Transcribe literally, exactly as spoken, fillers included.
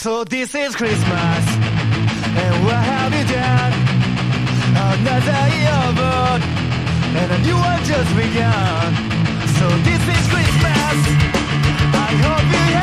So this is Christmas, and what have you done? Another year over, and a new one just begun. So this is Christmas, I hope you